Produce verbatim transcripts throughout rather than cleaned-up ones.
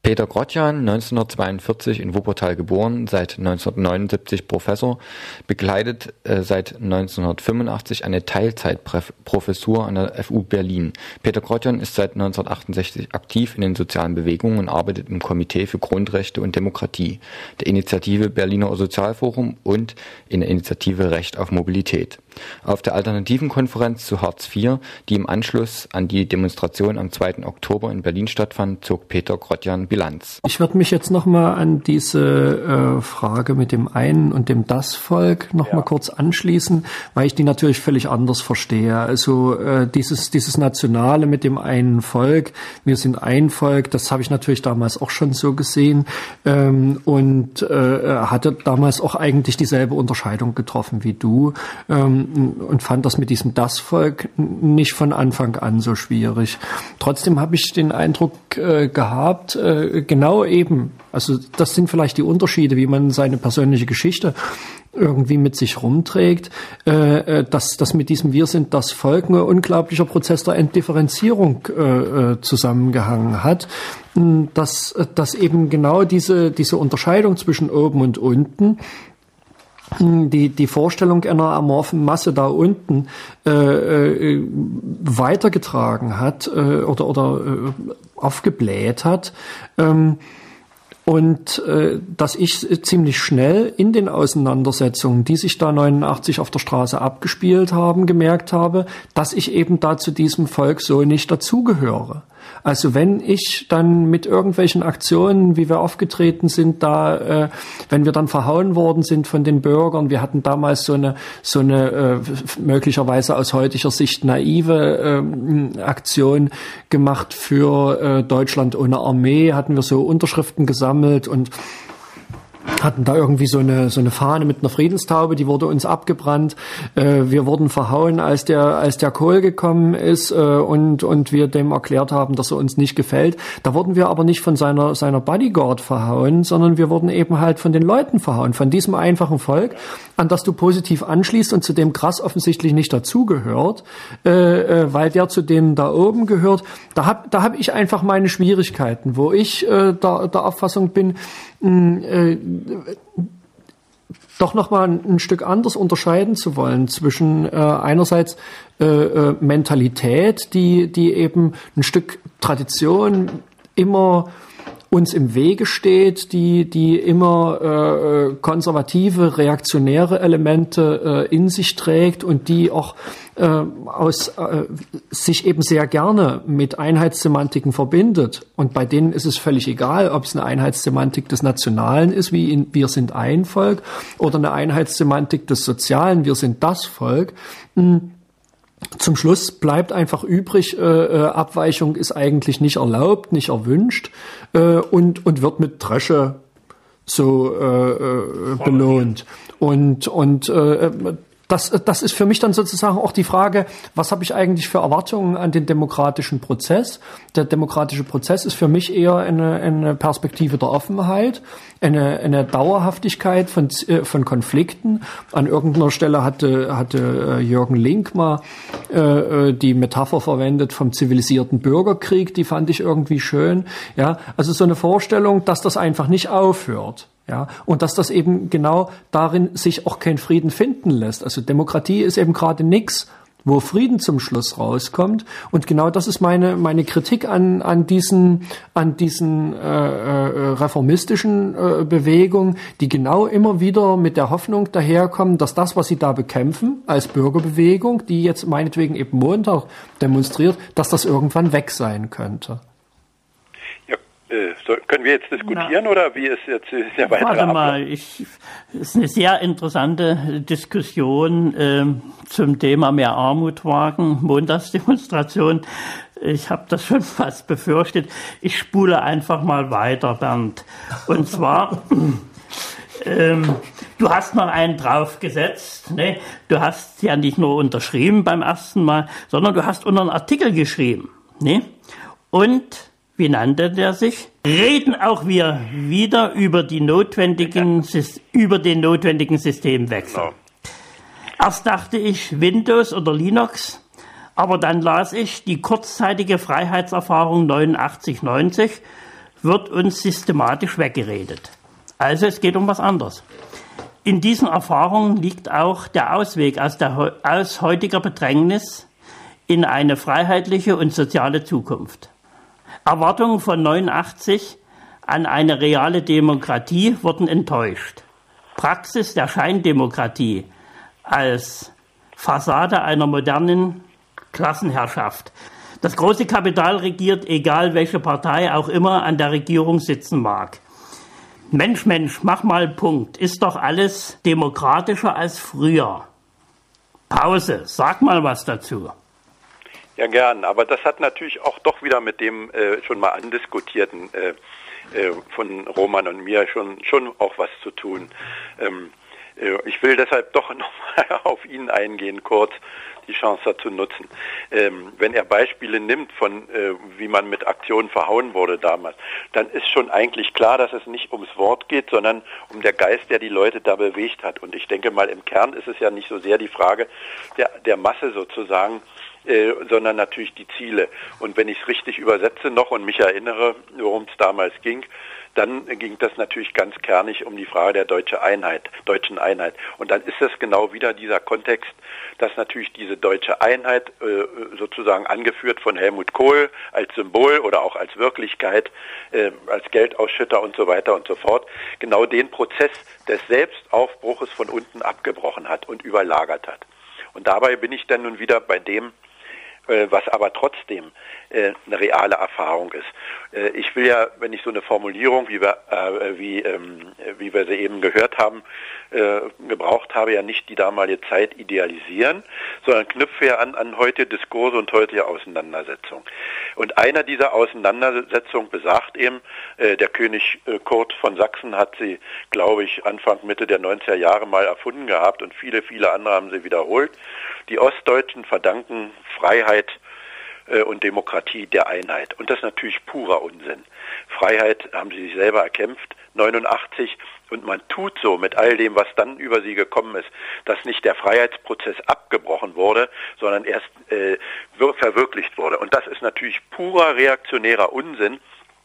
Peter Grotjan, neunzehnhundertzweiundvierzig in Wuppertal geboren, seit neunzehnhundertneunundsiebzig Professor, begleitet äh, seit neunzehnhundertfünfundachtzig eine Teilzeitprofessur an der F U Berlin. Peter Grotjan ist seit neunzehnhundertachtundsechzig aktiv in den sozialen Bewegungen und arbeitet im Komitee für Grundrechte und Demokratie, der Initiative Berliner Sozialforum und in der Initiative Recht auf Mobilität. Auf der Alternativenkonferenz zu Hartz vier, die im Anschluss an die Demonstration am zweiten Oktober in Berlin stattfand, zog Peter Grotjan Bilanz. Ich würde mich jetzt nochmal an diese äh, Frage mit dem einen und dem Das-Volk nochmal ja. kurz anschließen, weil ich die natürlich völlig anders verstehe. Also äh, dieses, dieses Nationale mit dem einen Volk, wir sind ein Volk, das habe ich natürlich damals auch schon so gesehen ähm, und äh, hatte damals auch eigentlich dieselbe Unterscheidung getroffen wie du. Ähm, und fand das mit diesem Das-Volk nicht von Anfang an so schwierig. Trotzdem habe ich den Eindruck äh, gehabt, äh, genau eben, also das sind vielleicht die Unterschiede, wie man seine persönliche Geschichte irgendwie mit sich rumträgt, äh, dass, dass mit diesem Wir sind das Volk ein unglaublicher Prozess der Entdifferenzierung äh, zusammengehangen hat, dass, dass eben genau diese, diese Unterscheidung zwischen oben und unten die die Vorstellung einer amorphen Masse da unten äh, äh, weitergetragen hat äh, oder oder äh, aufgebläht hat ähm, und äh, dass ich ziemlich schnell in den Auseinandersetzungen, die sich da neunundachtzig auf der Straße abgespielt haben, gemerkt habe, dass ich eben da zu diesem Volk so nicht dazugehöre. Also wenn ich dann mit irgendwelchen Aktionen, wie wir aufgetreten sind, da, äh, wenn wir dann verhauen worden sind von den Bürgern, wir hatten damals so eine, so eine äh, möglicherweise aus heutiger Sicht naive äh, Aktion gemacht für äh, Deutschland ohne Armee, hatten wir so Unterschriften gesammelt und hatten da irgendwie so eine so eine Fahne mit einer Friedenstaube, die wurde uns abgebrannt. Äh, wir wurden verhauen, als der als der Kohl gekommen ist äh, und und wir dem erklärt haben, dass er uns nicht gefällt. Da wurden wir aber nicht von seiner seiner Bodyguard verhauen, sondern wir wurden eben halt von den Leuten verhauen, von diesem einfachen Volk, an das du positiv anschließt und zu dem krass offensichtlich nicht dazugehört, äh, äh, weil der zu denen da oben gehört. Da hab da hab ich einfach meine Schwierigkeiten, wo ich äh, der der Auffassung bin, mh, äh, doch nochmal ein Stück anders unterscheiden zu wollen zwischen äh, einerseits äh, äh, Mentalität, die die eben ein Stück Tradition immer uns im Wege steht, die die immer äh, konservative, reaktionäre Elemente äh, in sich trägt und die auch äh, aus äh, sich eben sehr gerne mit Einheitssemantiken verbindet. Und bei denen ist es völlig egal, ob es eine Einheitssemantik des Nationalen ist, wie in Wir sind ein Volk, oder eine Einheitssemantik des Sozialen, wir sind das Volk. Hm. Zum Schluss bleibt einfach übrig, äh, Abweichung ist eigentlich nicht erlaubt, nicht erwünscht äh, und und wird mit Dresche so äh, äh, belohnt. Und und äh, das das ist für mich dann sozusagen auch die Frage, was habe ich eigentlich für Erwartungen an den demokratischen Prozess? Der demokratische Prozess ist für mich eher eine, eine Perspektive der Offenheit, eine, eine Dauerhaftigkeit von, von Konflikten. An irgendeiner Stelle hatte, hatte Jürgen Link mal äh, die Metapher verwendet vom zivilisierten Bürgerkrieg, die fand ich irgendwie schön. Ja, also so eine Vorstellung, dass das einfach nicht aufhört. Ja, und dass das eben genau darin sich auch kein Frieden finden lässt. Also Demokratie ist eben gerade nix, wo Frieden zum Schluss rauskommt. Und genau das ist meine meine Kritik an an diesen an diesen äh, äh, reformistischen äh, Bewegungen, die genau immer wieder mit der Hoffnung daherkommen, dass das, was sie da bekämpfen als Bürgerbewegung, die jetzt meinetwegen eben Montag demonstriert, dass das irgendwann weg sein könnte. Äh, so, können wir jetzt diskutieren Na, oder wie ist jetzt der weitere Warte Ablauf? mal, ich, es ist eine sehr interessante Diskussion äh, zum Thema mehr Armut wagen, Montagsdemonstration. Ich habe das schon fast befürchtet. Ich spule einfach mal weiter, Bernd. Und zwar, ähm, du hast mal einen draufgesetzt, ne? Du hast ja nicht nur unterschrieben beim ersten Mal, sondern du hast unter einen Artikel geschrieben, ne? Und wie nannte der sich? Reden auch wir wieder über die notwendigen, über den notwendigen Systemwechsel. Genau. Erst dachte ich Windows oder Linux, aber dann las ich die kurzzeitige Freiheitserfahrung neunundachtzig neunzig wird uns systematisch weggeredet. Also es geht um was anderes. In diesen Erfahrungen liegt auch der Ausweg aus, der, aus heutiger Bedrängnis in eine freiheitliche und soziale Zukunft. Erwartungen von neunundachtzig an eine reale Demokratie wurden enttäuscht. Praxis der Scheindemokratie als Fassade einer modernen Klassenherrschaft. Das große Kapital regiert, egal welche Partei auch immer an der Regierung sitzen mag. Mensch, Mensch, mach mal Punkt. Ist doch alles demokratischer als früher. Pause, sag mal was dazu. Ja, gern. Aber das hat natürlich auch doch wieder mit dem äh, schon mal andiskutierten äh, äh, von Roman und mir schon, schon auch was zu tun. Ähm, äh, ich will deshalb doch nochmal auf ihn eingehen, kurz die Chance dazu nutzen. Ähm, wenn er Beispiele nimmt von, äh, wie man mit Aktionen verhauen wurde damals, dann ist schon eigentlich klar, dass es nicht ums Wort geht, sondern um der Geist, der die Leute da bewegt hat. Und ich denke mal, im Kern ist es ja nicht so sehr die Frage der, der Masse sozusagen, äh, sondern natürlich die Ziele. Und wenn ich es richtig übersetze noch und mich erinnere, worum es damals ging, dann ging das natürlich ganz kernig um die Frage der deutschen Einheit, deutschen Einheit. Und dann ist es genau wieder dieser Kontext, dass natürlich diese deutsche Einheit äh, sozusagen angeführt von Helmut Kohl als Symbol oder auch als Wirklichkeit, äh, als Geldausschütter und so weiter und so fort, genau den Prozess des Selbstaufbruches von unten abgebrochen hat und überlagert hat. Und dabei bin ich dann nun wieder bei dem, was aber trotzdem äh, eine reale Erfahrung ist. Äh, ich will ja, wenn ich so eine Formulierung, wie wir, äh, wie, ähm, wie wir sie eben gehört haben, äh, gebraucht habe, ja nicht die damalige Zeit idealisieren, sondern knüpfe ja an, an heutige Diskurse und heutige Auseinandersetzungen. Und einer dieser Auseinandersetzungen besagt eben, äh, der König äh, Kurt von Sachsen hat sie, glaube ich, Anfang, Mitte der neunziger Jahre mal erfunden gehabt und viele, viele andere haben sie wiederholt. Die Ostdeutschen verdanken Freiheit äh, und Demokratie der Einheit. Und das ist natürlich purer Unsinn. Freiheit haben sie sich selber erkämpft, neunundachtzig, und man tut so mit all dem, was dann über sie gekommen ist, dass nicht der Freiheitsprozess abgebrochen wurde, sondern erst äh, verwirklicht wurde. Und das ist natürlich purer reaktionärer Unsinn.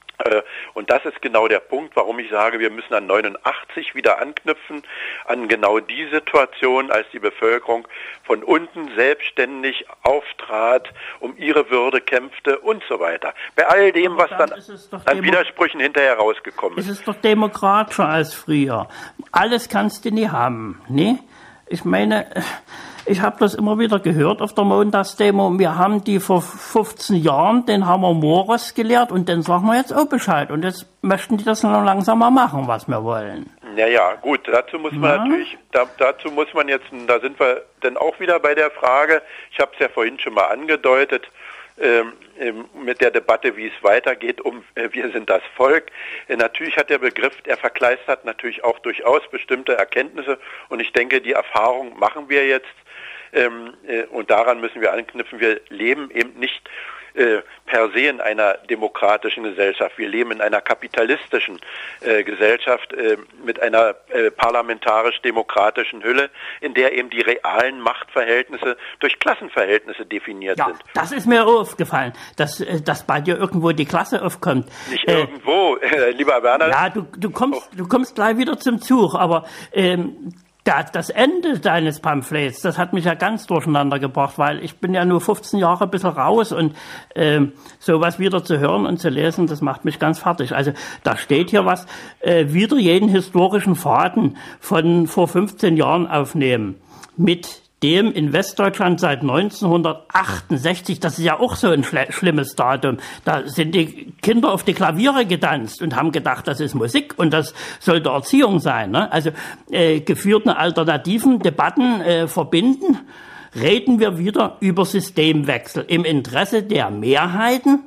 Und das ist genau der Punkt, warum ich sage, wir müssen an neunundachtzig wieder anknüpfen, an genau die Situation, als die Bevölkerung von unten selbstständig auftrat, um ihre Würde kämpfte und so weiter. Bei all dem, was dann, dann an Widersprüchen hinterher rausgekommen ist. Es ist doch demokratischer als früher. Alles kannst du nie haben, ne? Ich meine, ich habe das immer wieder gehört auf der Montagsdemo. Wir haben die vor fünfzehn Jahren, den haben wir Morris gelehrt und den sagen wir jetzt auch Bescheid. Und jetzt möchten die das noch langsam mal machen, was wir wollen. Ja, ja, gut, dazu muss man ja. natürlich, da, dazu muss man jetzt, da sind wir dann auch wieder bei der Frage, ich habe es ja vorhin schon mal angedeutet, ähm, mit der Debatte, wie es weitergeht, um äh, wir sind das Volk. Äh, natürlich hat der Begriff, er verkleistert natürlich auch durchaus bestimmte Erkenntnisse und ich denke, die Erfahrung machen wir jetzt ähm, äh, und daran müssen wir anknüpfen. Wir leben eben nicht äh, per se in einer demokratischen Gesellschaft. Wir leben in einer kapitalistischen äh, Gesellschaft äh, mit einer äh, parlamentarisch-demokratischen Hülle, in der eben die realen Machtverhältnisse durch Klassenverhältnisse definiert ja, sind. Das ist mir aufgefallen, dass, dass bei dir irgendwo die Klasse aufkommt. Nicht äh, irgendwo, äh, lieber Werner. Ja, du, du, kommst, du kommst gleich wieder zum Zug, aber ähm, das Ende deines Pamphlets, das hat mich ja ganz durcheinander gebracht, weil ich bin ja nur fünfzehn Jahre ein bisschen raus und äh, sowas wieder zu hören und zu lesen, das macht mich ganz fertig. Also da steht hier was, äh, wieder jeden historischen Faden von vor fünfzehn Jahren aufnehmen, mit dem in Westdeutschland seit neunzehnhundertachtundsechzig, das ist ja auch so ein schl- schlimmes Datum, da sind die Kinder auf die Klaviere getanzt und haben gedacht, das ist Musik und das sollte Erziehung sein. Ne? Also äh, geführte alternativen Debatten äh, verbinden, reden wir wieder über Systemwechsel. Im Interesse der Mehrheiten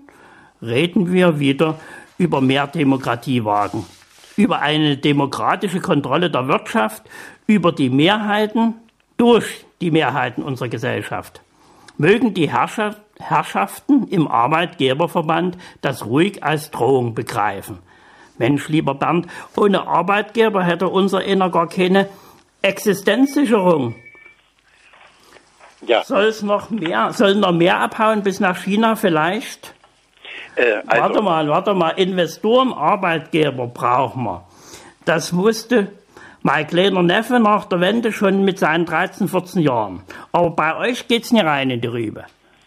reden wir wieder über mehr Demokratie wagen, über eine demokratische Kontrolle der Wirtschaft, über die Mehrheiten durch die Mehrheiten unserer Gesellschaft. Mögen die Herrscher, Herrschaften im Arbeitgeberverband das ruhig als Drohung begreifen. Mensch, lieber Bernd, ohne Arbeitgeber hätte unser einer gar keine Existenzsicherung. Ja. Soll es noch mehr, sollen noch mehr abhauen bis nach China vielleicht? Äh, also. Warte mal, warte mal. Investoren, Arbeitgeber brauchen wir. Das wusste mein kleiner Neffe nach der Wende schon mit seinen dreizehn, vierzehn Jahren. Aber bei euch geht's nicht rein in die Rübe.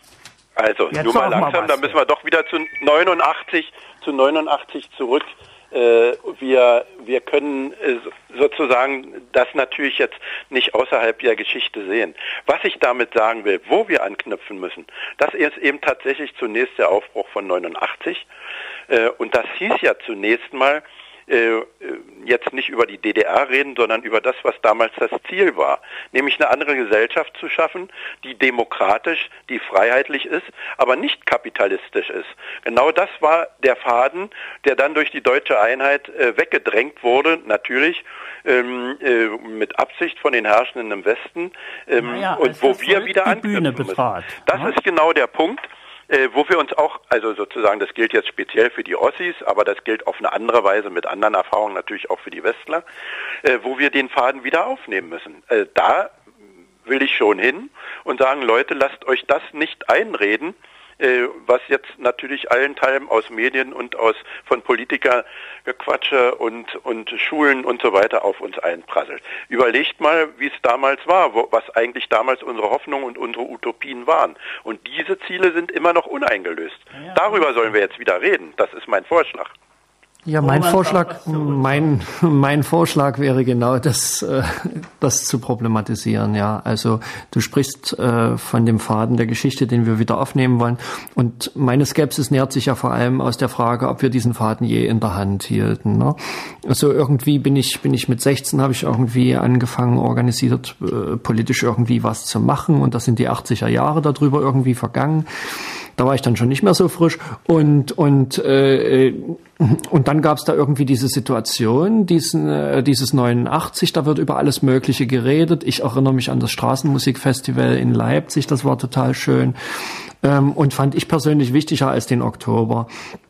Also, jetzt nur mal langsam, mal da müssen wir doch wieder zu neunundachtzig, zu neunundachtzig zurück. Äh, wir, wir können äh, sozusagen das natürlich jetzt nicht außerhalb der Geschichte sehen. Was ich damit sagen will, wo wir anknüpfen müssen, das ist eben tatsächlich zunächst der Aufbruch von neunundachtzig. Äh, und das hieß ja zunächst mal, äh, jetzt nicht über die D D R reden, sondern über das, was damals das Ziel war. Nämlich eine andere Gesellschaft zu schaffen, die demokratisch, die freiheitlich ist, aber nicht kapitalistisch ist. Genau das war der Faden, der dann durch die deutsche Einheit äh, weggedrängt wurde, natürlich ähm, äh, mit Absicht von den Herrschenden im Westen, ähm, ja, und wo wir wieder anknüpfen müssen. Das ja. ist genau der Punkt. Äh, wo wir uns auch, also sozusagen, das gilt jetzt speziell für die Ossis, aber das gilt auf eine andere Weise mit anderen Erfahrungen natürlich auch für die Westler, äh, wo wir den Faden wieder aufnehmen müssen. Äh, da will ich schon hin und sagen, Leute, lasst euch das nicht einreden, äh, was jetzt natürlich allenthalben aus Medien und aus von Politikergequatsche und, und Schulen und so weiter auf uns einprasselt. Überlegt mal, wie es damals war, wo, was eigentlich damals unsere Hoffnungen und unsere Utopien waren. Und diese Ziele sind immer noch uneingelöst. Ja. Darüber sollen wir jetzt wieder reden. Das ist mein Vorschlag. Ja, mein Vorschlag, mein, mein Vorschlag wäre genau das, äh, das zu problematisieren, ja. Also, du sprichst, äh, von dem Faden der Geschichte, den wir wieder aufnehmen wollen. Und meine Skepsis nährt sich ja vor allem aus der Frage, ob wir diesen Faden je in der Hand hielten, ne? Also, irgendwie bin ich, bin ich mit sechzehn, habe ich irgendwie angefangen, organisiert, äh, politisch irgendwie was zu machen. Und das sind die achtziger Jahre darüber irgendwie vergangen. Da war ich dann schon nicht mehr so frisch und und äh, und dann gab es da irgendwie diese Situation, diesen äh, dieses neunundachtzig, da wird über alles Mögliche geredet. Ich erinnere mich an das Straßenmusikfestival in Leipzig, das war total schön ähm, und fand ich persönlich wichtiger als den Oktober.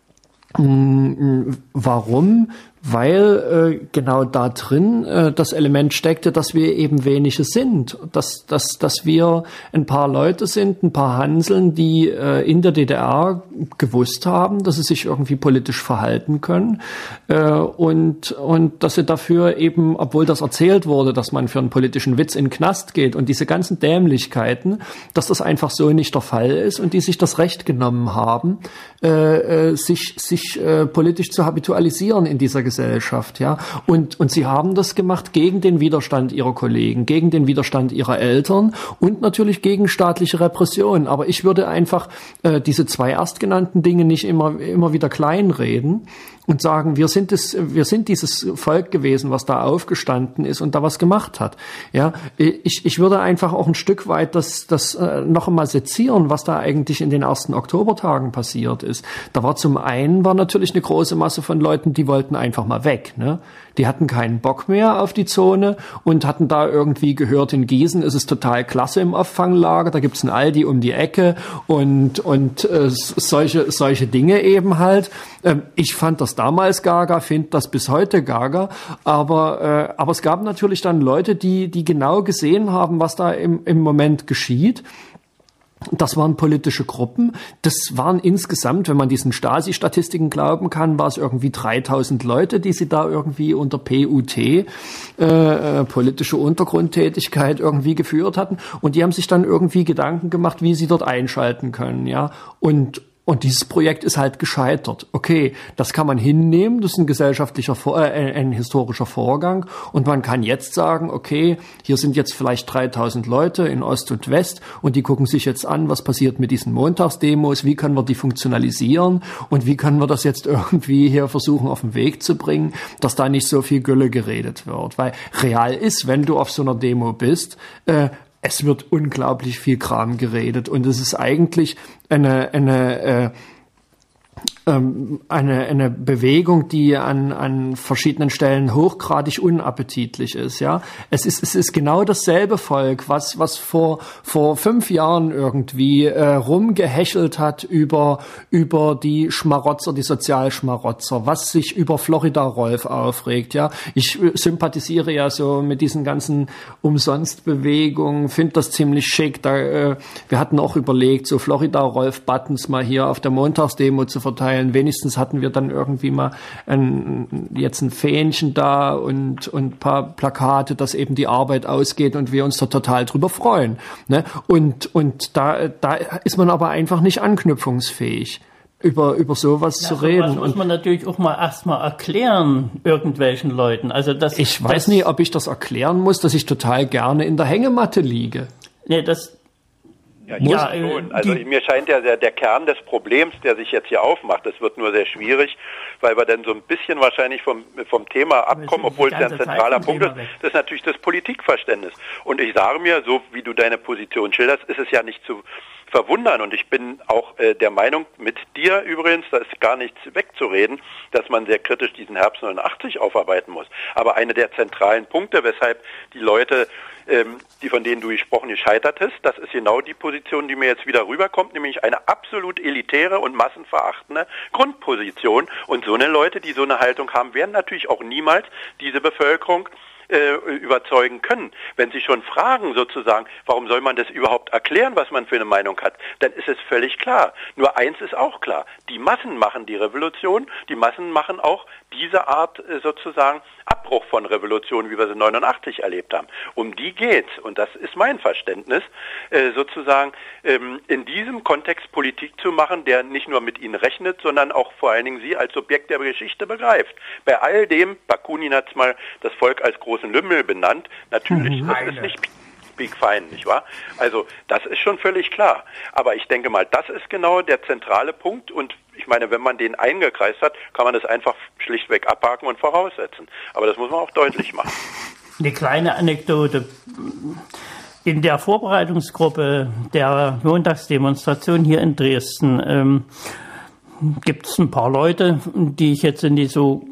Warum? Weil äh, genau da drin äh, das Element steckte, dass wir eben wenige sind, dass dass dass wir ein paar Leute sind, ein paar Hanseln, die äh, in der D D R gewusst haben, dass sie sich irgendwie politisch verhalten können äh, und und dass sie dafür eben, obwohl das erzählt wurde, dass man für einen politischen Witz in den Knast geht und diese ganzen Dämlichkeiten, dass das einfach so nicht der Fall ist und die sich das Recht genommen haben, äh, äh, sich sich äh, politisch zu habitualisieren in dieser Gesellschaft, ja. Und, und sie haben das gemacht gegen den Widerstand ihrer Kollegen, gegen den Widerstand ihrer Eltern und natürlich gegen staatliche Repression. Aber ich würde einfach äh, diese zwei erstgenannten Dinge nicht immer, immer wieder kleinreden und sagen, wir sind es, wir sind dieses Volk gewesen, was da aufgestanden ist und da was gemacht hat. Ja, ich, ich würde einfach auch ein Stück weit das, das äh, noch einmal sezieren, was da eigentlich in den ersten Oktobertagen passiert ist. Da war zum einen war natürlich eine große Masse von Leuten, die wollten einfach mal weg, ne? Die hatten keinen Bock mehr auf die Zone und hatten da irgendwie gehört, in Gießen ist es total klasse im Auffanglager, da gibt's ein Aldi um die Ecke und und äh, solche solche Dinge eben halt. Ähm, ich fand das damals gaga, finde das bis heute gaga, aber äh, aber es gab natürlich dann Leute, die die genau gesehen haben, was da im im Moment geschieht. Das waren politische Gruppen. Das waren insgesamt, wenn man diesen Stasi-Statistiken glauben kann, war es irgendwie dreitausend Leute, die sie da irgendwie unter P U T, äh, politische Untergrundtätigkeit irgendwie geführt hatten. Und die haben sich dann irgendwie Gedanken gemacht, wie sie dort einschalten können, ja. Und Und dieses Projekt ist halt gescheitert. Okay, das kann man hinnehmen, das ist ein gesellschaftlicher, äh, ein historischer Vorgang. Und man kann jetzt sagen, okay, hier sind jetzt vielleicht dreitausend Leute in Ost und West und die gucken sich jetzt an, was passiert mit diesen Montagsdemos, wie können wir die funktionalisieren und wie können wir das jetzt irgendwie hier versuchen auf den Weg zu bringen, dass da nicht so viel Gülle geredet wird. Weil real ist, wenn du auf so einer Demo bist, äh, es wird unglaublich viel Kram geredet und es ist eigentlich eine eine äh, ähm, eine eine Bewegung, die an an verschiedenen Stellen hochgradig unappetitlich ist. Ja, es ist es ist genau dasselbe Volk, was was vor vor fünf Jahren irgendwie äh, rumgehäschelt hat über über die Schmarotzer, die Sozialschmarotzer, was sich über Florida Rolf aufregt. Ja, ich sympathisiere ja so mit diesen ganzen Umsonstbewegungen, finde das ziemlich schick. Da äh, wir hatten auch überlegt, so Florida Rolf Buttons mal hier auf der Montagsdemo zu verteilen. mitzuteilen. Wenigstens hatten wir dann irgendwie mal ein, jetzt ein Fähnchen da und, und ein paar Plakate, dass eben die Arbeit ausgeht und wir uns da total drüber freuen. Ne? Und, und da, da ist man aber einfach nicht anknüpfungsfähig, über, über sowas ja, zu reden. Das muss man natürlich auch mal erstmal erklären, irgendwelchen Leuten. Also das, ich weiß das, nicht, ob ich das erklären muss, dass ich total gerne in der Hängematte liege. Nee, das, ja, ich ja, schon. Also die, mir scheint ja der, der Kern des Problems, der sich jetzt hier aufmacht, das wird nur sehr schwierig, weil wir dann so ein bisschen wahrscheinlich vom, vom Thema abkommen, obwohl es ja ein zentraler Punkt ist. Das ist natürlich das Politikverständnis. Und ich sage mir, so wie du deine Position schilderst, ist es ja nicht zu verwundern, und ich bin auch äh, der Meinung mit dir übrigens, da ist gar nichts wegzureden, dass man sehr kritisch diesen Herbst neunundachtzig aufarbeiten muss. Aber einer der zentralen Punkte, weshalb die Leute, ähm, die von denen du gesprochen gescheitert hast, das ist genau die Position, die mir jetzt wieder rüberkommt, nämlich eine absolut elitäre und massenverachtende Grundposition. Und so eine Leute, die so eine Haltung haben, werden natürlich auch niemals diese Bevölkerung überzeugen können. Wenn Sie schon fragen sozusagen, warum soll man das überhaupt erklären, was man für eine Meinung hat, dann ist es völlig klar. Nur eins ist auch klar, die Massen machen die Revolution, die Massen machen auch diese Art sozusagen Abbruch von Revolution, wie wir sie neunundachtzig erlebt haben. Um die geht's, und das ist mein Verständnis, sozusagen in diesem Kontext Politik zu machen, der nicht nur mit ihnen rechnet, sondern auch vor allen Dingen sie als Subjekt der Geschichte begreift. Bei all dem, Bakunin hat es mal das Volk als großen Lümmel benannt, natürlich, mhm. das ist nicht Peak Fein, nicht wahr? Also das ist schon völlig klar. Aber ich denke mal, das ist genau der zentrale Punkt, und ich meine, wenn man den eingekreist hat, kann man das einfach schlichtweg abhaken und voraussetzen. Aber das muss man auch deutlich machen. Eine kleine Anekdote. In der Vorbereitungsgruppe der Montagsdemonstration hier in Dresden ähm, gibt es ein paar Leute, die ich jetzt in die so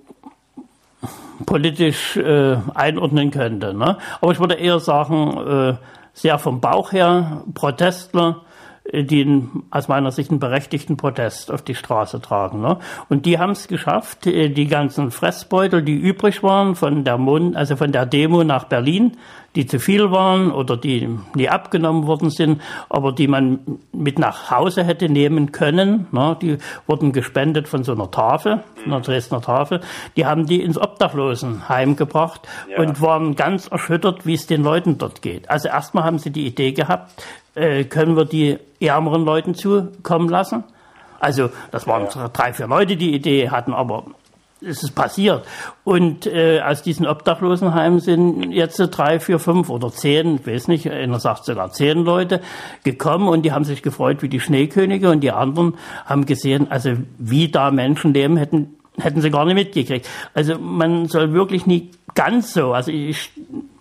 politisch äh, einordnen könnte. Ne? Aber ich würde eher sagen, äh, sehr vom Bauch her Protestler, die in, aus meiner Sicht einen berechtigten Protest auf die Straße tragen. Ne? Und die haben es geschafft, die ganzen Fressbeutel, die übrig waren von der Mon- also von der Demo nach Berlin, die zu viel waren oder die nie abgenommen worden sind, aber die man mit nach Hause hätte nehmen können, ne? Die wurden gespendet von so einer Tafel, einer Dresdner Tafel, die haben die ins Obdachlosenheim gebracht, ja, und waren ganz erschüttert, wie es den Leuten dort geht. Also erstmal haben sie die Idee gehabt, äh, können wir die ärmeren Leuten zukommen lassen? Also das waren ja. drei, vier Leute, die die Idee hatten, aber es ist passiert. Und äh, aus diesen Obdachlosenheimen sind jetzt drei, vier, fünf oder zehn, ich weiß nicht, einer sagt sogar zehn Leute gekommen, und die haben sich gefreut wie die Schneekönige, und die anderen haben gesehen, also wie da Menschen leben, hätten, hätten sie gar nicht mitgekriegt. Also man soll wirklich nie ganz so, also ich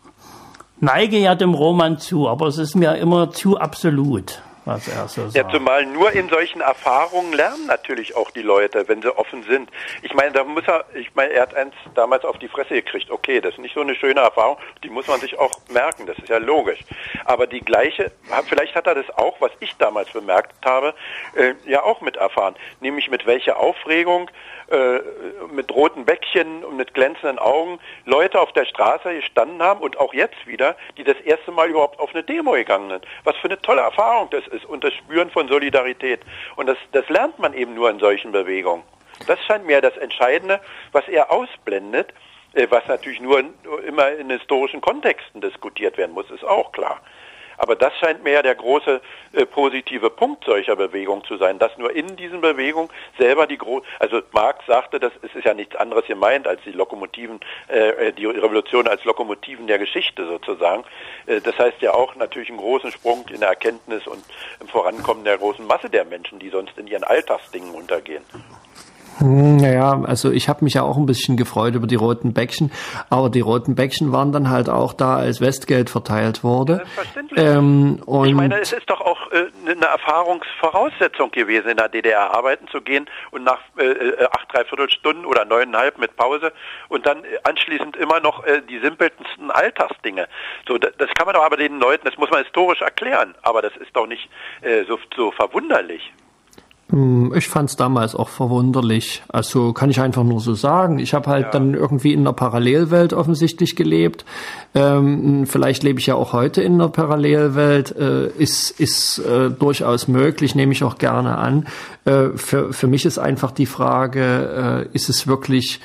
neige ja dem Roman zu, aber es ist mir immer zu absolut. Was er so sagt. Ja, zumal nur in solchen Erfahrungen lernen natürlich auch die Leute, wenn sie offen sind. Ich meine, da muss er, ich meine, er hat eins damals auf die Fresse gekriegt. Okay, das ist nicht so eine schöne Erfahrung, die muss man sich auch merken, das ist ja logisch. Aber die gleiche, vielleicht hat er das auch, was ich damals bemerkt habe, äh, ja auch mit erfahren. Nämlich mit welcher Aufregung, äh, mit roten Bäckchen und mit glänzenden Augen Leute auf der Straße gestanden haben, und auch jetzt wieder, die das erste Mal überhaupt auf eine Demo gegangen sind. Was für eine tolle Erfahrung das ist, und das Spüren von Solidarität. Und das, das lernt man eben nur in solchen Bewegungen. Das scheint mir das Entscheidende, was er ausblendet, äh, was natürlich nur in, immer in historischen Kontexten diskutiert werden muss, ist auch klar. Aber das scheint mir ja der große äh, positive Punkt solcher Bewegungen zu sein, dass nur in diesen Bewegungen selber die große, also Marx sagte, das es ist ja nichts anderes gemeint als die Lokomotiven, äh, die Revolution als Lokomotiven der Geschichte sozusagen. Äh, das heißt ja auch natürlich einen großen Sprung in der Erkenntnis und im Vorankommen der großen Masse der Menschen, die sonst in ihren Alltagsdingen untergehen. Naja, also ich habe mich ja auch ein bisschen gefreut über die roten Bäckchen, aber die roten Bäckchen waren dann halt auch da, als Westgeld verteilt wurde. Selbstverständlich. Ähm, und ich meine, es ist doch auch äh, eine Erfahrungsvoraussetzung gewesen, in der D D R arbeiten zu gehen und nach äh, acht, dreiviertel Stunden oder neuneinhalb mit Pause und dann anschließend immer noch äh, die simpelsten Alltagsdinge. So, das, das kann man doch aber den Leuten, das muss man historisch erklären, aber das ist doch nicht äh, so, so verwunderlich. Ich fand es damals auch verwunderlich. Also kann ich einfach nur so sagen. Ich habe halt ja. dann irgendwie in einer Parallelwelt offensichtlich gelebt. Ähm, vielleicht lebe ich ja auch heute in einer Parallelwelt. Äh, ist ist äh, durchaus möglich, nehme ich auch gerne an. Äh, für für mich ist einfach die Frage, äh, ist es wirklich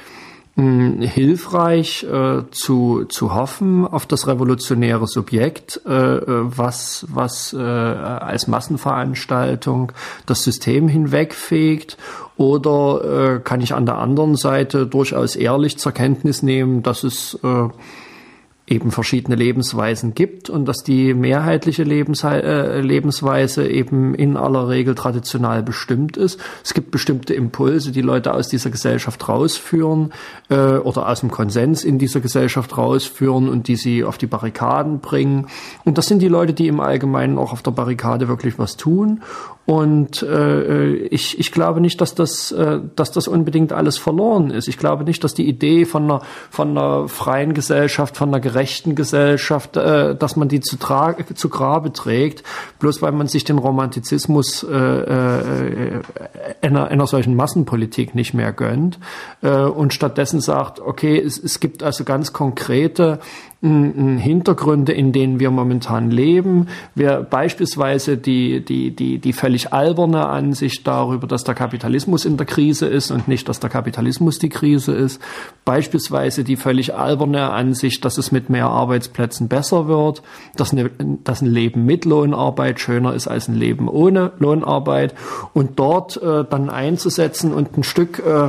hilfreich äh, zu zu hoffen auf das revolutionäre Subjekt, äh, was was äh, als Massenveranstaltung das System hinwegfegt, oder äh, kann ich an der anderen Seite durchaus ehrlich zur Kenntnis nehmen, dass es äh, eben verschiedene Lebensweisen gibt und dass die mehrheitliche Lebens- äh, Lebensweise eben in aller Regel traditional bestimmt ist. Es gibt bestimmte Impulse, die Leute aus dieser Gesellschaft rausführen äh, oder aus dem Konsens in dieser Gesellschaft rausführen und die sie auf die Barrikaden bringen. Und das sind die Leute, die im Allgemeinen auch auf der Barrikade wirklich was tun. Und äh, ich, ich glaube nicht, dass das, äh, dass das unbedingt alles verloren ist. Ich glaube nicht, dass die Idee von einer, von einer freien Gesellschaft, von einer gerechten Gesellschaft, äh, dass man die zu, tra- zu Grabe trägt, bloß weil man sich den Romantizismus äh, äh, einer, einer solchen Massenpolitik nicht mehr gönnt äh, und stattdessen sagt, okay, es, es gibt also ganz konkrete Hintergründe, in denen wir momentan leben. Wir beispielsweise die, die, die, die völlig alberne Ansicht darüber, dass der Kapitalismus in der Krise ist und nicht, dass der Kapitalismus die Krise ist. Beispielsweise die völlig alberne Ansicht, dass es mit mehr Arbeitsplätzen besser wird, dass, eine, dass ein Leben mit Lohnarbeit schöner ist als ein Leben ohne Lohnarbeit, und dort äh, dann einzusetzen und ein Stück äh,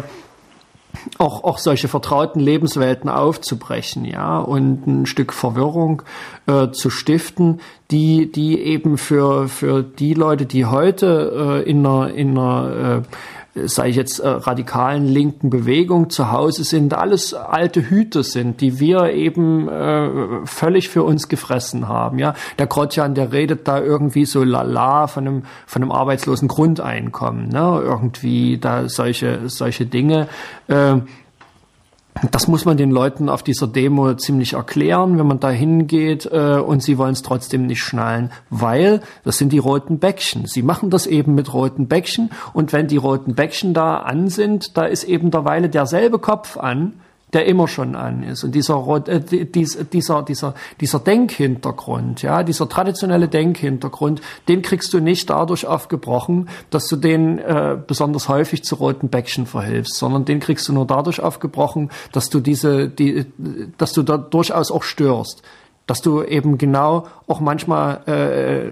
auch auch solche vertrauten Lebenswelten aufzubrechen, ja, und ein Stück Verwirrung äh, zu stiften, die die eben für für die Leute, die heute äh, in einer in einer äh, sage ich jetzt, äh, radikalen linken Bewegung zu Hause sind, alles alte Hüte sind, die wir eben äh, völlig für uns gefressen haben. Ja, der Grotjan, der redet da irgendwie so lala von einem von einem arbeitslosen Grundeinkommen, ne, irgendwie da solche solche Dinge. Äh, Das muss man den Leuten auf dieser Demo ziemlich erklären, wenn man da hingeht, äh, und sie wollen es trotzdem nicht schnallen, weil das sind die roten Bäckchen. Sie machen das eben mit roten Bäckchen, und wenn die roten Bäckchen da an sind, da ist eben derweile derselbe Kopf an, der immer schon an ist. Und dieser, äh, dieser, dieser, dieser Denkhintergrund, ja, dieser traditionelle Denkhintergrund, den kriegst du nicht dadurch aufgebrochen, dass du den äh, besonders häufig zu roten Bäckchen verhilfst, sondern den kriegst du nur dadurch aufgebrochen, dass du diese, die, dass du da durchaus auch störst, dass du eben genau auch manchmal äh,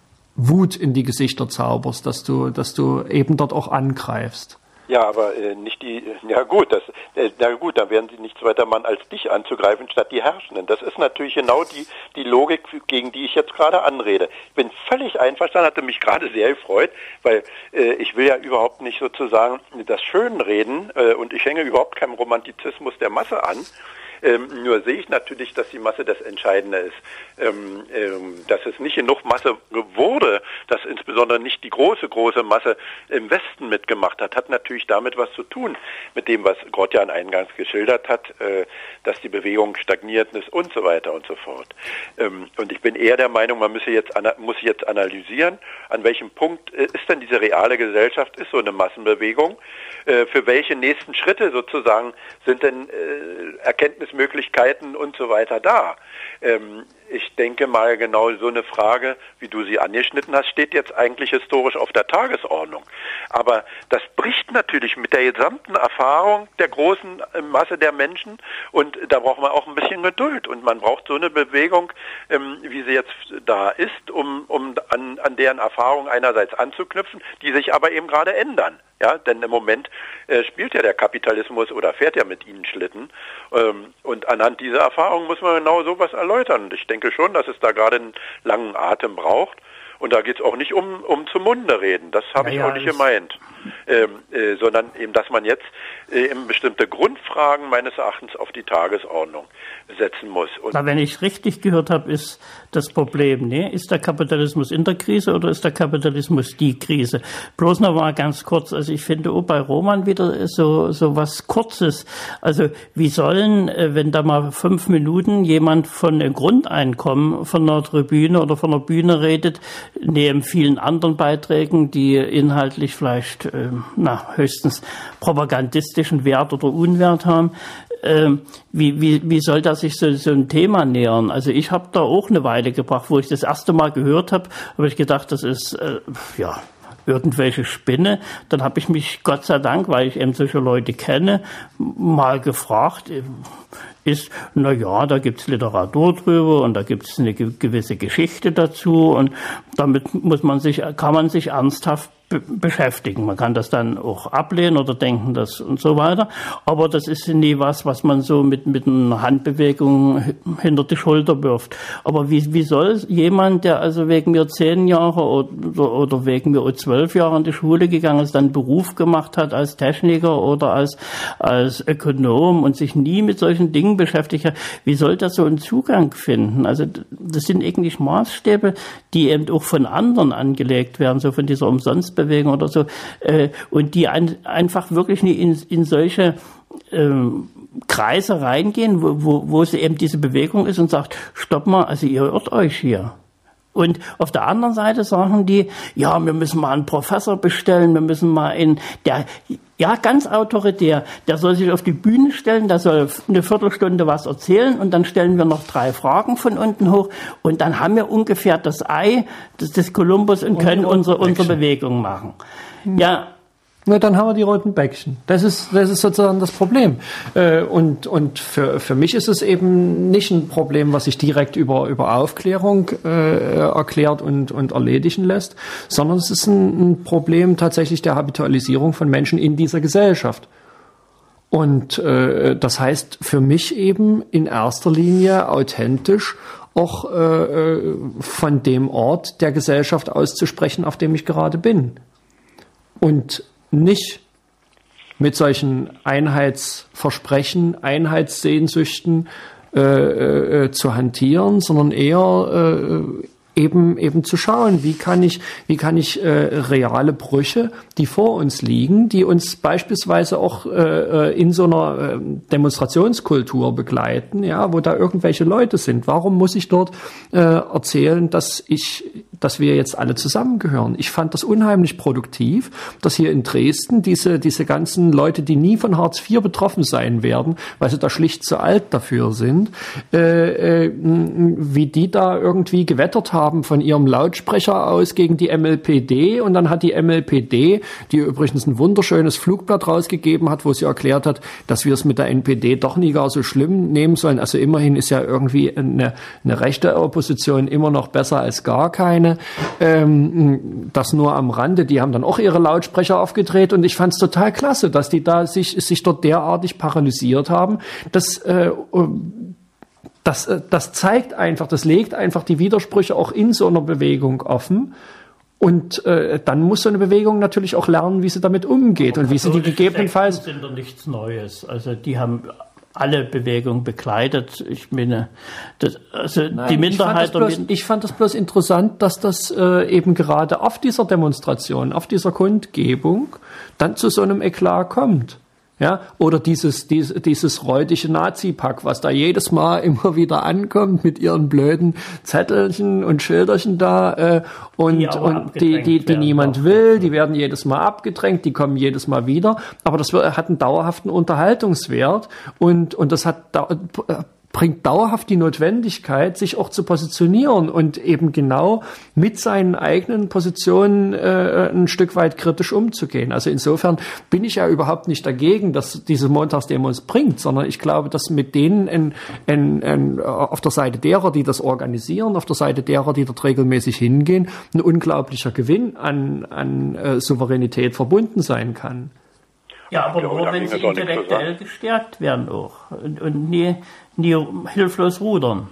Wut in die Gesichter zauberst, dass du, dass du eben dort auch angreifst. Ja, aber äh, nicht die, ja gut, das, äh, na gut, dann werden sie nichts weiter machen, als dich anzugreifen, statt die Herrschenden. Das ist natürlich genau die, die Logik, gegen die ich jetzt gerade anrede. Ich bin völlig einverstanden, hatte mich gerade sehr gefreut, weil äh, ich will ja überhaupt nicht sozusagen das Schönreden, äh, und ich hänge überhaupt keinem Romantizismus der Masse an. Ähm, nur sehe ich natürlich, dass die Masse das Entscheidende ist. Ähm, ähm, dass es nicht genug Masse wurde, dass insbesondere nicht die große, große Masse im Westen mitgemacht hat, hat natürlich damit was zu tun, mit dem, was Grotjan eingangs geschildert hat, äh, dass die Bewegung stagniert ist und so weiter und so fort. Ähm, und ich bin eher der Meinung, man müsse jetzt, muss jetzt analysieren, an welchem Punkt äh, ist denn diese reale Gesellschaft, ist so eine Massenbewegung, äh, für welche nächsten Schritte sozusagen sind denn äh, Erkenntnismöglichkeiten und so weiter da. Ähm, ich denke mal, genau so eine Frage, wie du sie angeschnitten hast, steht jetzt eigentlich historisch auf der Tagesordnung. Aber das bricht natürlich mit der gesamten Erfahrung der großen Masse der Menschen, und da braucht man auch ein bisschen Geduld, und man braucht so eine Bewegung, ähm, wie sie jetzt da ist, um, um an, an deren Erfahrung einerseits anzuknüpfen, die sich aber eben gerade ändern. Ja, denn im Moment äh, spielt ja der Kapitalismus oder fährt ja mit ihnen Schlitten. Ähm, und anhand dieser Erfahrung muss man genau sowas erläutern. Und ich denke schon, dass es da gerade einen langen Atem braucht. Und da geht es auch nicht um, um zum Munde reden. Das habe ja, ich ja, auch nicht gemeint. ähm, äh, sondern eben, dass man jetzt äh, eben bestimmte Grundfragen meines Erachtens auf die Tagesordnung setzen muss. Und Na, wenn ich richtig gehört habe, ist das Problem, ne? Ist der Kapitalismus in der Krise oder ist der Kapitalismus die Krise? Bloß noch mal ganz kurz, also ich finde auch bei Roman wieder so, so was Kurzes. Also wie sollen, wenn da mal fünf Minuten jemand von einem Grundeinkommen von einer Tribüne oder von einer Bühne redet, neben vielen anderen Beiträgen, die inhaltlich vielleicht, äh, na, höchstens propagandistischen Wert oder Unwert haben, Ähm, wie, wie, wie soll das sich so, so ein Thema nähern? Also ich habe da auch eine Weile gebracht, wo ich das erste Mal gehört habe, habe ich gedacht, das ist, äh, ja, irgendwelche Spinne. Dann habe ich mich, Gott sei Dank, weil ich eben solche Leute kenne, mal gefragt, ist, na ja, da gibt's Literatur drüber und da gibt's eine gewisse Geschichte dazu und damit muss man sich, kann man sich ernsthaft be- beschäftigen. Man kann das dann auch ablehnen oder denken, das und so weiter. Aber das ist nie was, was man so mit, mit einer Handbewegung hinter die Schulter wirft. Aber wie, wie soll jemand, der also wegen mir zehn Jahre oder, oder wegen mir zwölf Jahre in die Schule gegangen ist, dann einen Beruf gemacht hat als Techniker oder als, als Ökonom und sich nie mit solchen Dingen beschäftigt hat, wie soll das so einen Zugang finden? Also das sind eigentlich Maßstäbe, die eben auch von anderen angelegt werden, so von dieser Umsonstbewegung oder so, äh, und die ein, einfach wirklich nie in, in solche ähm, Kreise reingehen, wo, wo, wo sie eben diese Bewegung ist und sagt, stopp mal, also ihr irrt euch hier. Und auf der anderen Seite sagen die, ja, wir müssen mal einen Professor bestellen, wir müssen mal in der, ja, ganz autoritär, der soll sich auf die Bühne stellen, der soll eine Viertelstunde was erzählen und dann stellen wir noch drei Fragen von unten hoch und dann haben wir ungefähr das Ei des, des Kolumbus und, und können unsere, unsere Bewegung machen. Hm. Ja. Na, dann haben wir die roten Bäckchen. Das ist, das ist sozusagen das Problem. Und, und für, für mich ist es eben nicht ein Problem, was sich direkt über, über Aufklärung äh, erklärt und, und erledigen lässt, sondern es ist ein, ein Problem tatsächlich der Habitualisierung von Menschen in dieser Gesellschaft. Und äh, das heißt für mich eben in erster Linie authentisch auch äh, von dem Ort der Gesellschaft auszusprechen, auf dem ich gerade bin. Und nicht mit solchen Einheitsversprechen, Einheitssehnsüchten äh, äh, zu hantieren, sondern eher äh, eben eben zu schauen, wie kann ich wie kann ich äh, reale Brüche, die vor uns liegen, die uns beispielsweise auch äh, in so einer äh, Demonstrationskultur begleiten, ja, wo da irgendwelche Leute sind. Warum muss ich dort äh, erzählen, dass ich dass wir jetzt alle zusammengehören? Ich fand das unheimlich produktiv, dass hier in Dresden diese diese ganzen Leute, die nie von Hartz vier betroffen sein werden, weil sie da schlicht zu alt dafür sind, äh, äh, wie die da irgendwie gewettert haben von ihrem Lautsprecher aus gegen die M L P D und dann hat die M L P D, die übrigens ein wunderschönes Flugblatt rausgegeben hat, wo sie erklärt hat, dass wir es mit der N P D doch nie gar so schlimm nehmen sollen. Also immerhin ist ja irgendwie eine, eine rechte Opposition immer noch besser als gar keine. Ähm, das nur am Rande. Die haben dann auch ihre Lautsprecher aufgedreht und ich fand es total klasse, dass die da sich, sich dort derartig paralysiert haben, dass äh, Das, das zeigt einfach, das legt einfach die Widersprüche auch in so einer Bewegung offen. Und äh, dann muss so eine Bewegung natürlich auch lernen, wie sie damit umgeht und wie sie die gegebenenfalls... sind doch nichts Neues. Also die haben alle Bewegungen begleitet. Ich meine, das, also Nein, die Minderheit... Ich fand, bloß, ich fand das bloß interessant, dass das äh, eben gerade auf dieser Demonstration, auf dieser Kundgebung dann zu so einem Eklat kommt. Ja, oder dieses, dieses, dieses räudige Nazi-Pack, was da jedes Mal immer wieder ankommt mit ihren blöden Zettelchen und Schilderchen da, äh, und, die und die, die, die niemand will, die werden jedes Mal abgedrängt, die kommen jedes Mal wieder, aber das hat einen dauerhaften Unterhaltungswert und, und das hat, da, bringt dauerhaft die Notwendigkeit, sich auch zu positionieren und eben genau mit seinen eigenen Positionen äh, ein Stück weit kritisch umzugehen. Also insofern bin ich ja überhaupt nicht dagegen, dass diese Montagsdemo es bringt, sondern ich glaube, dass mit denen in, in, in, auf der Seite derer, die das organisieren, auf der Seite derer, die dort regelmäßig hingehen, ein unglaublicher Gewinn an, an äh, Souveränität verbunden sein kann. Ja, aber nur, wenn sie intellektuell gestärkt werden auch und, und nie, nie hilflos rudern.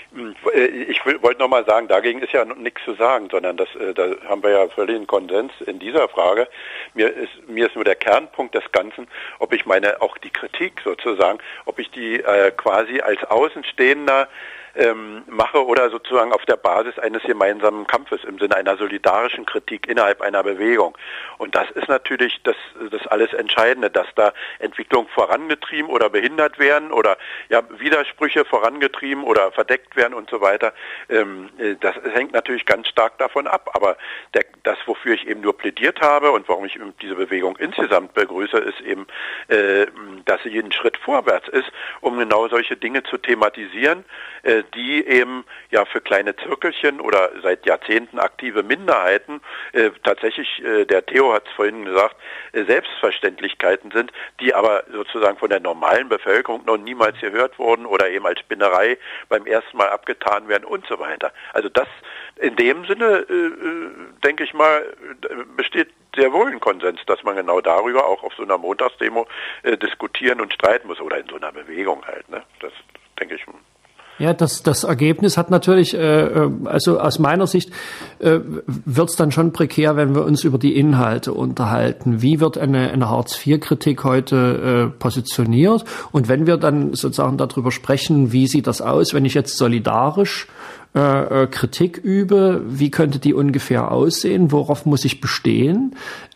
Ich wollte noch mal sagen, dagegen ist ja nichts zu sagen, sondern das, da haben wir ja völlig einen Konsens in dieser Frage. Mir ist, mir ist nur der Kernpunkt des Ganzen, ob ich meine, auch die Kritik sozusagen, ob ich die äh, quasi als Außenstehender Ähm, mache oder sozusagen auf der Basis eines gemeinsamen Kampfes im Sinne einer solidarischen Kritik innerhalb einer Bewegung. Und das ist natürlich das, das alles Entscheidende, dass da Entwicklungen vorangetrieben oder behindert werden oder ja Widersprüche vorangetrieben oder verdeckt werden und so weiter. Ähm, das hängt natürlich ganz stark davon ab. Aber der, das, wofür ich eben nur plädiert habe und warum ich diese Bewegung insgesamt begrüße, ist eben, äh, dass sie jeden Schritt vorwärts ist, um genau solche Dinge zu thematisieren, äh, die eben ja für kleine Zirkelchen oder seit Jahrzehnten aktive Minderheiten äh, tatsächlich, äh, der Theo hat es vorhin gesagt, äh, Selbstverständlichkeiten sind, die aber sozusagen von der normalen Bevölkerung noch niemals gehört wurden oder eben als Spinnerei beim ersten Mal abgetan werden und so weiter. Also das in dem Sinne, äh, denke ich mal, besteht sehr wohl ein Konsens, dass man genau darüber auch auf so einer Montagsdemo äh, diskutieren und streiten muss oder in so einer Bewegung halt. Ne? Das denke ich. Ja, das, das Ergebnis hat natürlich, äh, also aus meiner Sicht äh, wird es dann schon prekär, wenn wir uns über die Inhalte unterhalten. Wie wird eine, eine Hartz vier Kritik heute äh, positioniert? Und wenn wir dann sozusagen darüber sprechen, wie sieht das aus, wenn ich jetzt solidarisch äh, Kritik übe, wie könnte die ungefähr aussehen, worauf muss ich bestehen?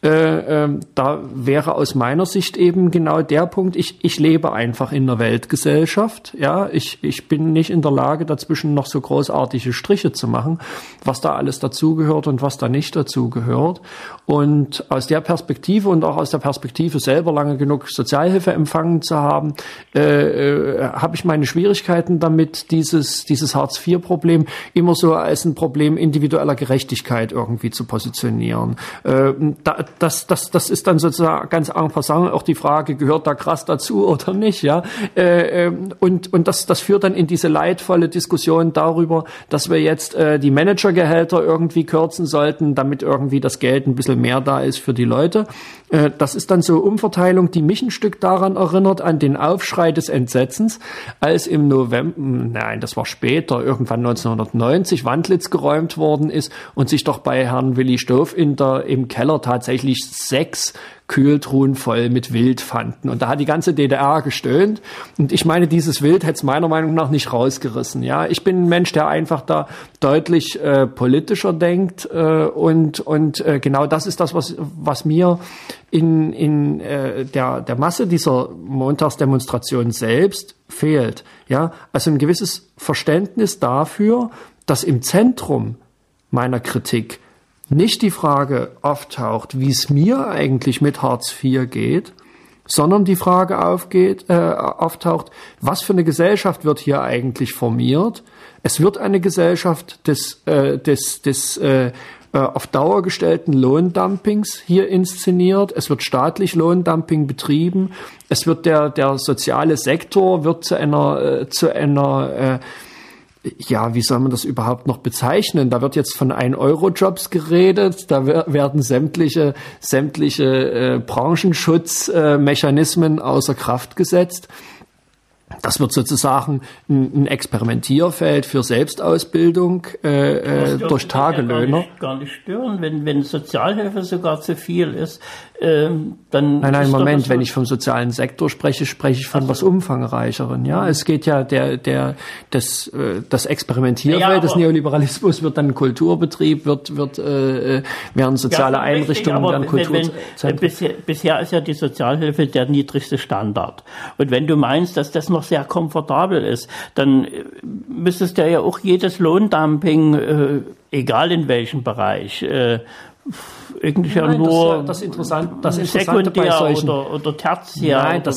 Äh, äh, da wäre aus meiner Sicht eben genau der Punkt, ich, ich lebe einfach in einer Weltgesellschaft, ja, ich, ich bin nicht in der Lage, dazwischen noch so großartige Striche zu machen, was da alles dazugehört und was da nicht dazugehört. Und aus der Perspektive und auch aus der Perspektive selber lange genug Sozialhilfe empfangen zu haben, äh, äh, habe ich meine Schwierigkeiten damit, dieses, dieses Hartz vier Problem immer so als ein Problem individueller Gerechtigkeit irgendwie zu positionieren. Äh, da, das, das, das ist dann sozusagen ganz en passant auch die Frage, gehört da krass dazu oder nicht, ja? Äh, und, und das, das führt dann in diese leidvolle Diskussion darüber, dass wir jetzt äh, die Managergehälter irgendwie kürzen sollten, damit irgendwie das Geld ein bisschen mehr da ist für die Leute. Äh, das ist dann so Umverteilung, die mich ein Stück daran erinnert, an den Aufschrei des Entsetzens, als im November, nein, das war später, irgendwann neunzehnhundertneunzig, Wandlitz geräumt worden ist und sich doch bei Herrn Willi Stoff in der, im Keller tatsächlich sechs Kühltruhen voll mit Wild fanden. Und da hat die ganze D D R gestöhnt. Und ich meine, dieses Wild hätte es meiner Meinung nach nicht rausgerissen. Ja, ich bin ein Mensch, der einfach da deutlich äh, politischer denkt. Äh, und und äh, genau das ist das, was was mir in in äh, der der Masse dieser Montagsdemonstration selbst fehlt. Ja, also ein gewisses Verständnis dafür, dass im Zentrum meiner Kritik nicht die Frage auftaucht, wie es mir eigentlich mit Hartz vier geht, sondern die Frage aufgeht, äh, auftaucht, was für eine Gesellschaft wird hier eigentlich formiert? Es wird eine Gesellschaft des, äh, des, des äh, auf Dauer gestellten Lohndumpings hier inszeniert. Es wird staatlich Lohndumping betrieben. Es wird der, der soziale Sektor wird zu einer, äh, zu einer äh, ja, wie soll man das überhaupt noch bezeichnen? Da wird jetzt von ein-Euro-Jobs geredet, da werden sämtliche sämtliche äh, Branchenschutzmechanismen äh, außer Kraft gesetzt. Das wird sozusagen ein, ein Experimentierfeld für Selbstausbildung äh, äh, durch Tagelöhner. Ja gar, nicht, gar nicht stören, wenn, wenn Sozialhilfe sogar zu viel ist, ähm, dann. Nein, nein, Moment, wenn ich vom sozialen Sektor spreche, spreche ich von also was Umfangreicheren. Ja, es geht ja der der das äh, das Experimentierfeld ja, des Neoliberalismus wird dann Kulturbetrieb, wird wird äh, werden soziale ja, Einrichtungen, werden Kulturzentren. Bisher, bisher ist ja die Sozialhilfe der niedrigste Standard. Und wenn du meinst, dass das noch sehr komfortabel ist, dann müsstest du ja auch jedes Lohndumping, äh, egal in welchem Bereich, äh, irgendwie ja nur das, das, Interessant, das Interessante sekundär bei solchen, oder, oder tertiär. Nein, das